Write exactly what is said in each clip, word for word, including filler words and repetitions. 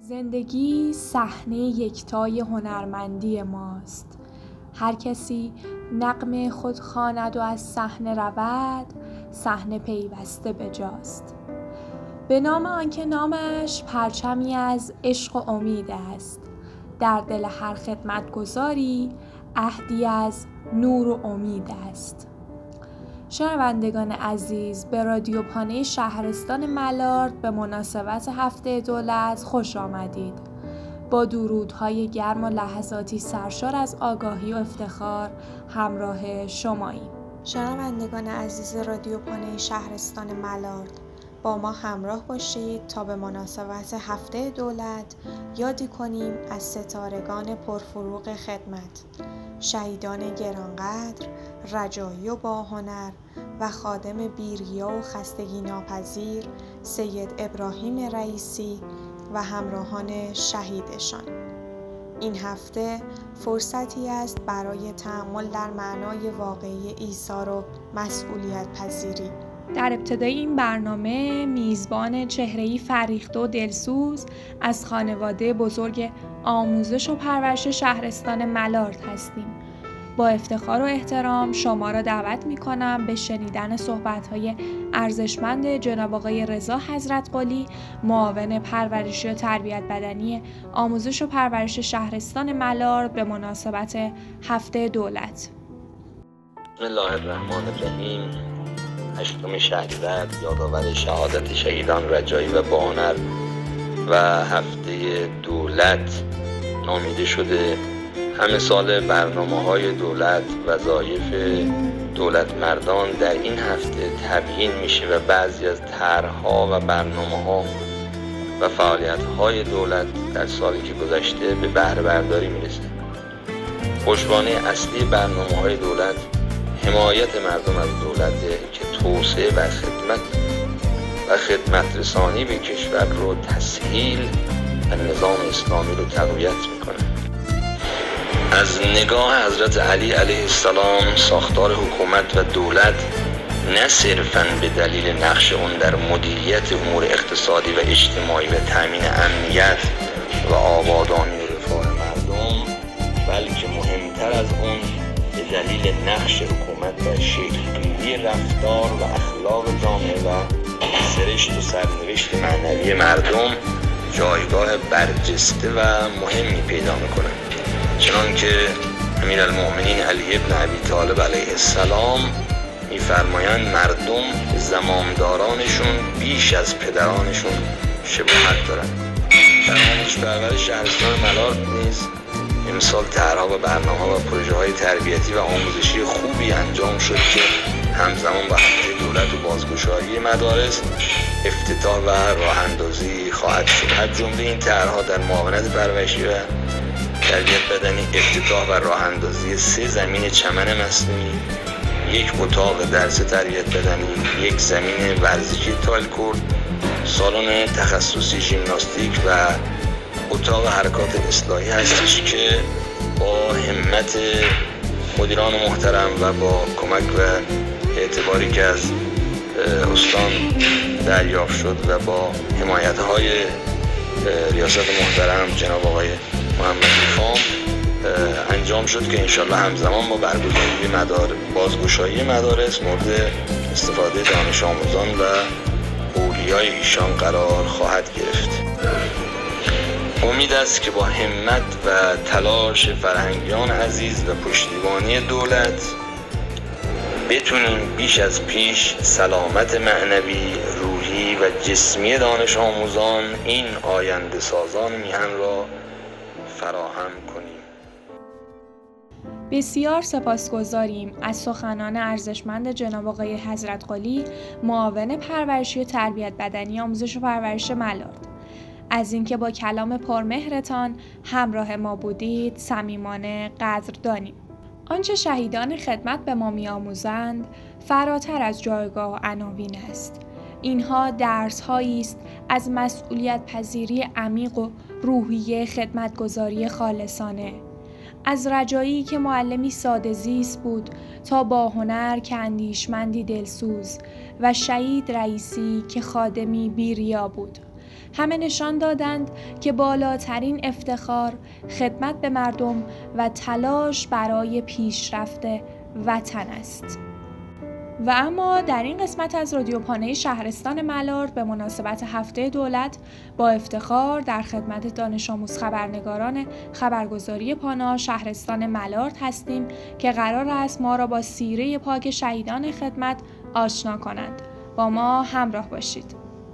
زندگی صحنه یکتای هنرمندی ماست. هر کسی نغمه خود خواند و از صحنه رود، صحنه پیوسته بجاست. به نام آنکه نامش پرچمی از عشق و امید است، در دل هر خدمتگزاری عهدی از نور و امید است. شنوندگان عزیز، به رادیو پانه شهرستان ملارد به مناسبت هفته دولت خوش آمدید. با درودهای گرم و لحظاتی سرشار از آگاهی و افتخار همراه شماییم. شنوندگان عزیز رادیو پانه شهرستان ملارد، با ما همراه باشید تا به مناسبت هفته دولت یادی کنیم از ستارگان پرفروغ خدمت، شهیدان گرانقدر، رجایی و باهنر و خادم بیریا و خستگی ناپذیر سید ابراهیم رئیسی و همراهان شهیدشان. این هفته فرصتی است برای تأمل در معنای واقعی ایثار و مسئولیت پذیری. در ابتدای این برنامه میزبان چهره‌ای فریخته و دلسوز از خانواده بزرگ آموزش و پرورش شهرستان ملارد هستیم. با افتخار و احترام شما را دعوت می‌کنم به شنیدن صحبت‌های ارزشمند جناب آقای رضا حضرت قلی، معاون پرورشی و تربیت بدنی آموزش و پرورش شهرستان ملارد به مناسبت هفته دولت. بسم الله الرحمن الرحیم. هشتم شهریور یادآور شهادت شهیدان رجایی و باهنر و هفته دولت نامیده شده. همه سال برنامه‌های دولت، وظایف دولت مردان در این هفته تبیین میشه و بعضی از طرح‌ها و برنامه‌ها و فعالیت‌های دولت در سالی که گذشته به بهره برداری میرسه. پشتوانه اصلی برنامه‌های دولت حمایت مردم از دولته که توسعه و خدمت و خدمت رسانی به کشور رو تسهیل و نظام اسلامی رو تقویت میکنه. از نگاه حضرت علی علیه السلام ساختار حکومت و دولت نه صرفاً به دلیل نقش اون در مدیریت امور اقتصادی و اجتماعی و تامین امنیت و آبادانی و رفاه مردم، بلکه مهمتر از اون به دلیل نقش حکومت در شکل‌گیری رفتار و اخلاق جامعه و سرشت و سرنوشت معنوی مردم جایگاه برجسته و مهمی پیدا می‌کنه. چنانکه امیرالمؤمنین علی ابن ابی طالب علیه السلام می‌فرمایند مردم زمامدارانشون بیش از پدرانشون شباهت دارند. در آموزش پرورش شهرستان ملارد نیز امسال طرح‌ها و برنامه‌ها و پروژه‌های تربیتی و آموزشی خوبی انجام شد که همزمان با هفته دولت و بازگشایی مدارس افتتاح و راه‌اندازی خواهد شد. از جمله این طرح‌ها در معاونت پرورشی و تربیت بدنی افتتاح و راه‌اندازی سه زمین چمن مصنوعی، یک اتاق درس تربیت بدنی، یک زمین ورزشی تایل کورت، سالن تخصصی ژیمناستیک و اتاق حرکات اصلاحی هستش که با همت مدیران محترم و با کمک و اعتباری که از استان دریافت شد و با حمایت‌های ریاست محترم جناب آقای محمد خان انجام شد که انشالله همزمان با برگزاری مدار بازگشایی مدارس مورد استفاده دانش آموزان و اولیای ایشان قرار خواهد گرفت. امید است که با همت و تلاش فرهنگیان عزیز و پشتیبانی دولت بتونیم بیش از پیش سلامت معنوی، روحی و جسمی دانش آموزان، این آینده سازان میهن را فراهم کنیم. بسیار سپاسگزاریم از سخنان ارزشمند جناب آقای حضرت قلی، معاون پرورشی و تربیت بدنی آموزش و پرورش ملارد. از اینکه با کلام پرمهرتان همراه ما بودید صمیمانه قدردانیم. آنچه شهیدان خدمت به ما می‌آموزند فراتر از جایگاه و عناوین است. اینها درس‌هایی است از مسئولیت پذیری عمیق و روحیه خدمتگزاری خالصانه. از رجایی که معلمی ساده زیست بود تا با هنر که اندیشمندی دلسوز و شهید رئیسی که خادمی بیریا بود. همه نشان دادند که بالاترین افتخار خدمت به مردم و تلاش برای پیشرفت وطن است. و اما در این قسمت از رادیو پانه شهرستان ملارد به مناسبت هفته دولت با افتخار در خدمت دانش آموز خبرنگاران خبرگزاری پانا شهرستان ملارد هستیم که قرار است ما را با سیره پاک شهیدان خدمت آشنا کنند. با ما همراه باشید.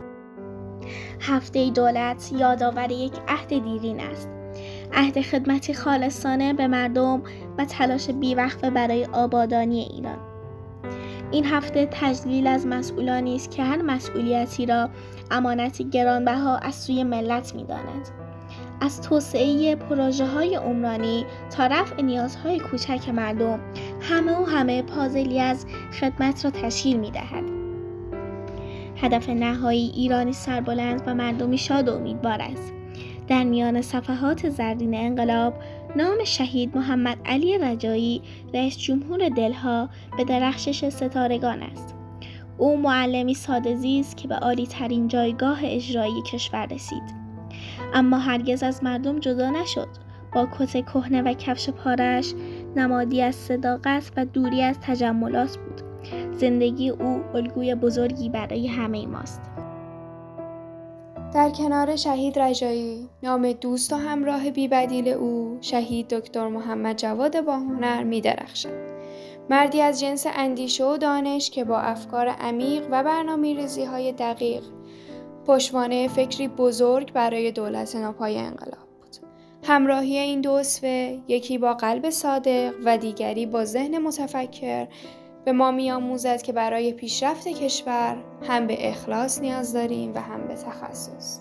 هفته دولت یادآور یک عهد دیرین است. عهد خدمتی خالصانه به مردم و تلاش بی‌وقفه برای آبادانی ایران. این هفته تجلیل از مسئولانی است که هر مسئولیتی را امانتی گرانبها از سوی ملت می‌دانند. از توسعه پروژه‌های عمرانی تا رفع نیازهای کوچک مردم، همه و همه پازلی از خدمت را تشکیل می‌دهد. هدف نهایی ایرانی سربلند و مردمی شاد و امیدوار است. در میان صفحات زرین انقلاب نام شهید محمد علی رجایی رئیس جمهور دلها به درخشش ستارگان است. او معلمی ساده‌زی است که به عالی ترین جایگاه اجرایی کشور رسید، اما هرگز از مردم جدا نشد. با کت کهنه و کفش پاره‌اش نمادی از صداقت و دوری از تجملات بود. زندگی او الگوی بزرگی برای همه ماست. در کنار شهید رجایی، نام دوست و همراه بی‌بدیل او، شهید دکتر محمد جواد باهنر می‌درخشد. مردی از جنس اندیشه و دانش که با افکار عمیق و برنامه‌ریزی‌های دقیق، پشتوانه فکری بزرگ برای دولت ناپای انقلاب بود. همراهی این دو اسوه، یکی با قلب صادق و دیگری با ذهن متفکر، به ما می‌آموزد که برای پیشرفت کشور هم به اخلاص نیاز داریم و هم به تخصص.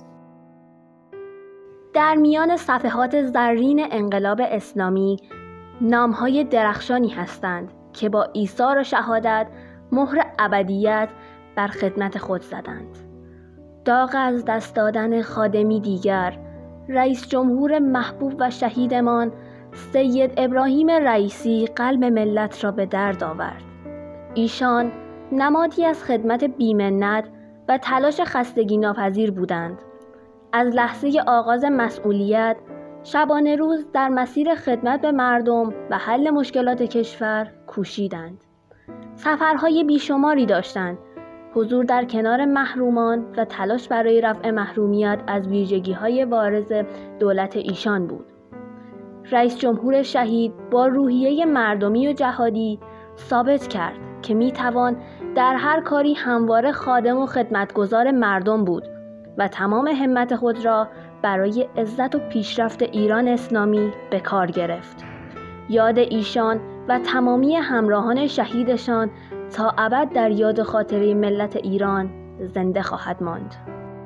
در میان صفحات زرین انقلاب اسلامی نام‌های درخشانی هستند که با ایثار و شهادت مهر ابدیت بر خدمت خود زدند. داغ از دست دادن خادمی دیگر، رئیس جمهور محبوب و شهیدمان سید ابراهیم رئیسی قلب ملت را به درد آورد. ایشان نمادی از خدمت بی‌منت و تلاش خستگی ناپذیر بودند. از لحظه آغاز مسئولیت، شبانه روز در مسیر خدمت به مردم و حل مشکلات کشور کوشیدند. سفرهای بیشماری داشتند. حضور در کنار محرومان و تلاش برای رفع محرومیت از ویژگی‌های بارز دولت ایشان بود. رئیس جمهور شهید با روحیه مردمی و جهادی ثابت کرد که میتوان در هر کاری همواره خادم و خدمتگزار مردم بود و تمام همت خود را برای عزت و پیشرفت ایران اسلامی به کار گرفت. یاد ایشان و تمامی همراهان شهیدشان تا ابد در یاد خاطره ملت ایران زنده خواهد ماند.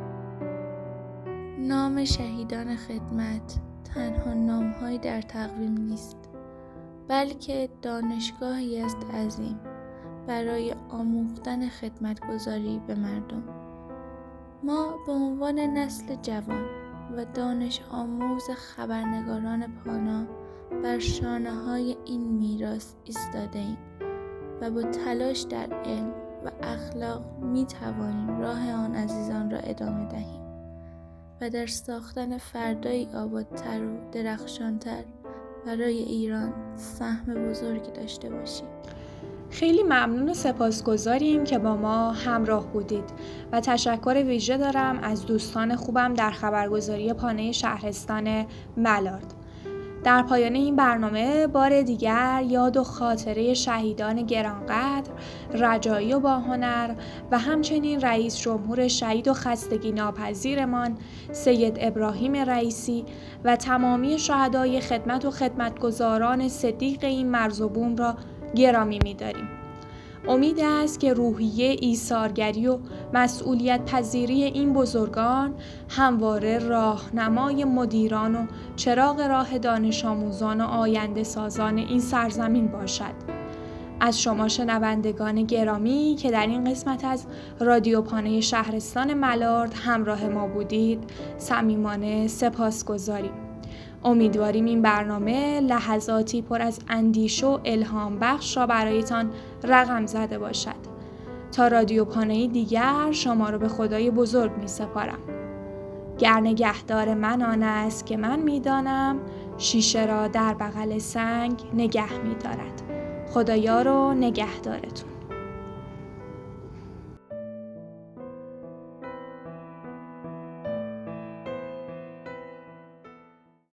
نام شهیدان خدمت تنها نام‌هایی در تقویم نیست، بلکه دانشگاهی است عظیم برای آموختن خدمتگزاری به مردم. ما به عنوان نسل جوان و دانش آموز خبرنگاران پانا بر شانه‌های این میراث ایستاده ایم و با تلاش در علم و اخلاق می توانیم راه آن عزیزان را ادامه دهیم و در ساختن فردایی آبادتر و درخشانتر برای ایران سهم بزرگی داشته باشیم. خیلی ممنون و سپاسگزاریم که با ما همراه بودید و تشکر ویژه دارم از دوستان خوبم در خبرگزاری پانه شهرستان ملارد. در پایان این برنامه بار دیگر یاد و خاطره شهیدان گرانقدر رجایی و باهنر و همچنین رئیس جمهور شهید و خستگی ناپذیرمان سید ابراهیم رئیسی و تمامی شهدای خدمت و خدمتگزاران صدیق این مرز و بوم را گرامی می‌داریم. امید است که روحیه ایثارگری و مسئولیت پذیری این بزرگان همواره راهنمای مدیران و چراغ راه دانش آموزان و آینده سازان این سرزمین باشد. از شما شنوندگان گرامی که در این قسمت از رادیو پانه شهرستان ملارد همراه ما بودید صمیمانه سپاسگزاریم. امیدواریم این برنامه لحظاتی پر از اندیشه و الهام بخش را برایتان رقم زده باشد. تا رادیو پانه دیگر شما را به خدای بزرگ می سپارم. گر نگهدار من آن است که من میدانم، شیشه را در بغل سنگ نگه می‌دارد. خدایا رو نگهدارتون.